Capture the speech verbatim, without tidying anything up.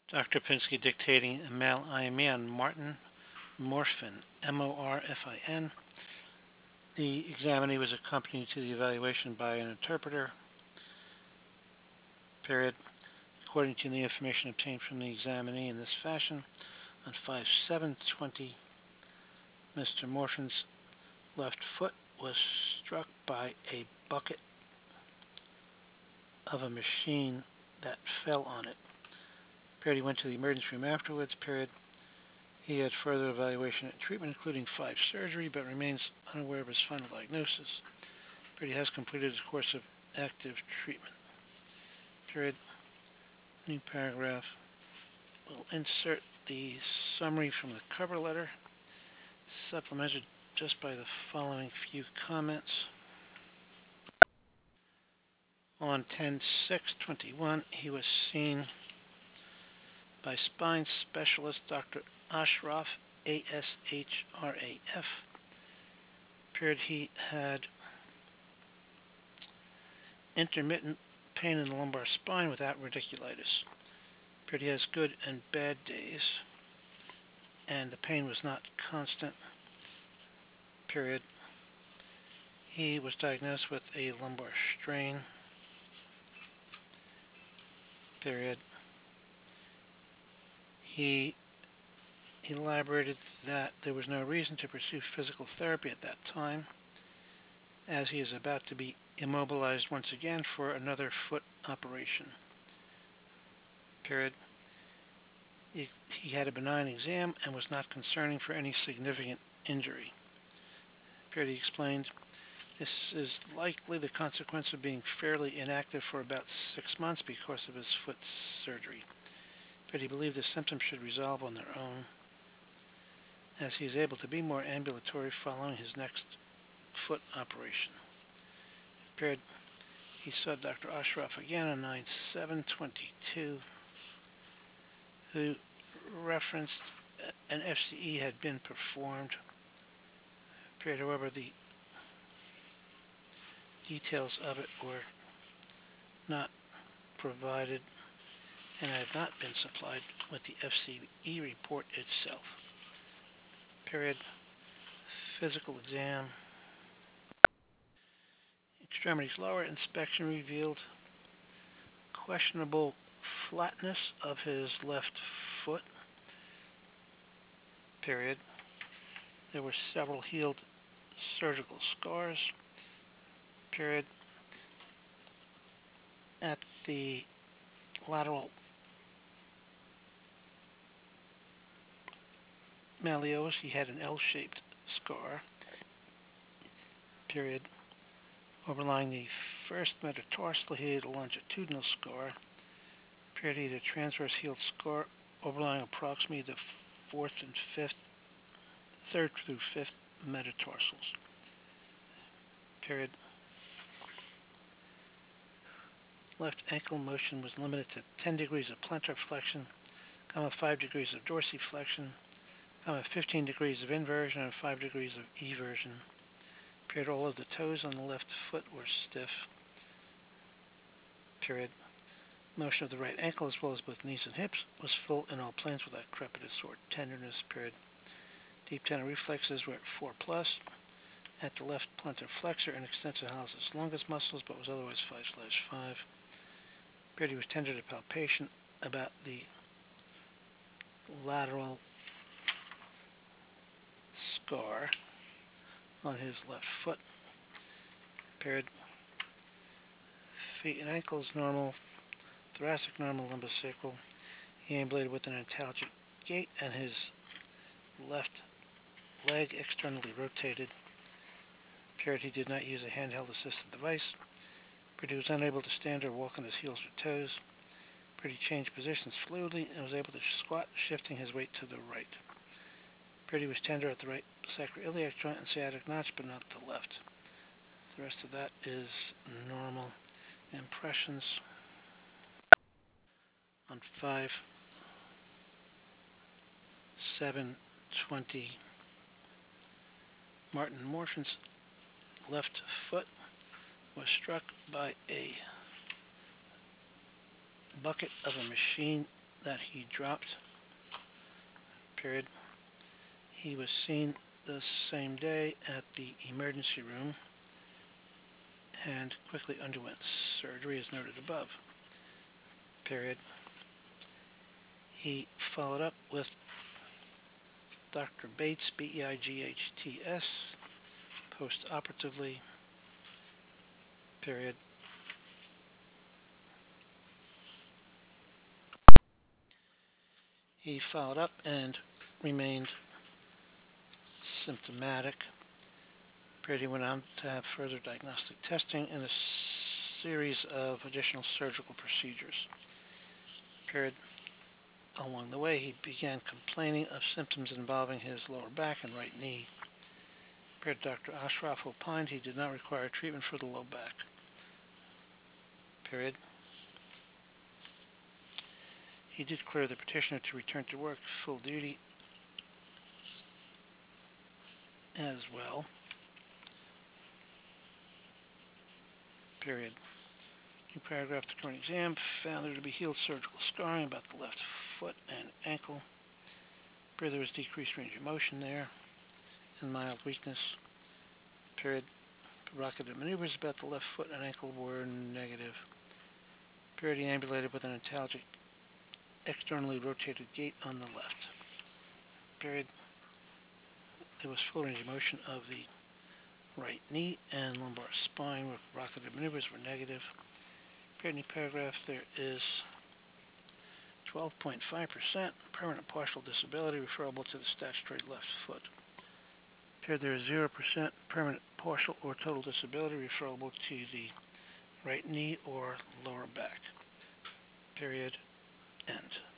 Doctor Pinsky dictating a mal I M E on Martin Morfin, M O R F I N. The examinee was accompanied to the evaluation by an interpreter. Period. According to the information obtained from the examinee in this fashion, on five seven twenty, Mister Morfin's left foot was struck by a bucket of a machine that fell on it. Period. He went to the emergency room afterwards. Period. He had further evaluation and treatment, including five surgery, but remains unaware of his final diagnosis. Period. He has completed his course of active treatment. Period. New paragraph. We'll insert the summary from the cover letter, supplemented just by the following few comments. On ten six twenty-one, he was seen by spine specialist Doctor Ashraf, A S H R A F. Period. He had intermittent pain in the lumbar spine without radiculitis. Period. He has good and bad days, and the pain was not constant. Period. He was diagnosed with a lumbar strain. Period. He elaborated that there was no reason to pursue physical therapy at that time, as he is about to be immobilized once again for another foot operation. Period. He, he had a benign exam and was not concerning for any significant injury. Period. He explained, this is likely the consequence of being fairly inactive for about six months because of his foot surgery. But he believed the symptoms should resolve on their own, as he is able to be more ambulatory following his next foot operation. Period. He saw Doctor Ashraf again on nine seven twenty-two, who referenced an F C E had been performed. Period. However, the details of it were not provided and had not been supplied with the F C E report itself. Period. Physical exam. Extremities lower inspection revealed questionable flatness of his left foot. Period. There were several healed surgical scars. Period. At the lateral malleolus, he had an L-shaped scar. Period. Overlying the first metatarsal, he had a longitudinal scar. Period. He had a transverse healed scar overlying approximately the fourth and fifth, third through fifth metatarsals. Period. Left ankle motion was limited to ten degrees of plantar flexion, comma, five degrees of dorsiflexion, comma, fifteen degrees of inversion, and five degrees of eversion. Period. All of the toes on the left foot were stiff. Period. Motion of the right ankle as well as both knees and hips was full in all planes without crepitus or tenderness. Period. Deep tendon reflexes were at four plus at the left plantar flexor and extensor hallucis longus muscles, but was otherwise five slash five. Period. He was tender to palpation about the lateral scar on his left foot. Period. Feet and ankles normal, thoracic normal, lumbosacral. He ambulated with an antalgic gait and his left leg externally rotated. Period. He did not use a handheld assisted device. Period. He was unable to stand or walk on his heels or toes. Period. He changed positions fluidly and was able to squat, shifting his weight to the right. Period. He was tender at the right sacroiliac joint and sciatic notch, but not the left. The rest of that is normal. Impressions on five seven twenty. Martin Morfin's left foot was struck by a bucket of a machine that he dropped. Period. He was seen the same day at the emergency room and quickly underwent surgery as noted above. Period. He followed up with Doctor Bates, B E I G H T S, post-operatively. Period. He followed up and remained symptomatic. Period. He went on to have further diagnostic testing and a series of additional surgical procedures. Period. Along the way, he began complaining of symptoms involving his lower back and right knee. Period. Doctor Ashraf opined he did not require treatment for the low back. Period. He did clear the petitioner to return to work full duty as well. Period. New paragraph, the current exam found there to be healed surgical scarring about the left foot and ankle. Period. There was decreased range of motion there and mild weakness. Period. Provocative maneuvers about the left foot and ankle were negative. Period. He ambulated with an antalgic externally rotated gait on the left. Period. There was full range of motion of the right knee and lumbar spine where provocative maneuvers were negative. Period. New paragraph, there is twelve point five percent permanent partial disability referable to the statutory left foot. Period. There is zero percent permanent partial or total disability referable to the right knee or lower back. Period. End.